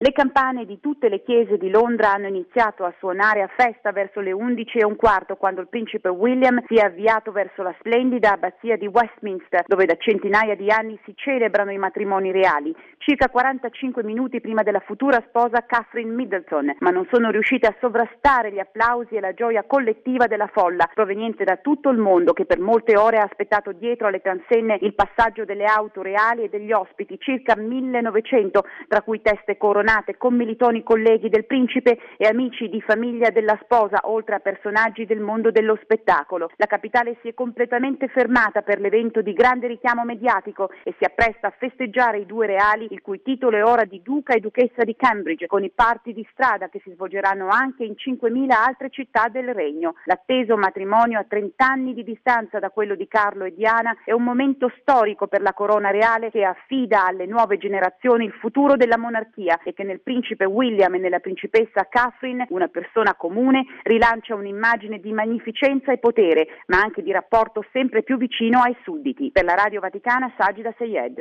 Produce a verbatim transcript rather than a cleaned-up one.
Le campane di tutte le chiese di Londra hanno iniziato a suonare a festa verso le undici e un quarto, quando il principe William si è avviato verso la splendida abbazia di Westminster, dove da centinaia di anni si celebrano i matrimoni reali, circa quarantacinque minuti prima della futura sposa Catherine Middleton, ma non sono riuscite a sovrastare gli applausi e la gioia collettiva della folla, proveniente da tutto il mondo, che per molte ore ha aspettato dietro alle transenne il passaggio delle auto reali e degli ospiti, circa millenovecento, tra cui teste coronate, commilitoni colleghi del principe e amici di famiglia della sposa, oltre a personaggi del mondo dello spettacolo. La capitale si è completamente fermata per l'evento di grande richiamo mediatico e si appresta a festeggiare i due reali, il cui titolo è ora di duca e duchessa di Cambridge, con i party di strada che si svolgeranno anche in cinquemila altre città del regno. L'atteso matrimonio a trenta anni di distanza da quello di Carlo e Diana è un momento storico per la corona reale, che affida alle nuove generazioni il futuro della monarchia e che nel principe William e nella principessa Catherine, una persona comune, rilancia un'immagine di magnificenza e potere, ma anche di rapporto sempre più vicino ai sudditi. Per la Radio Vaticana, Sajida Seyed.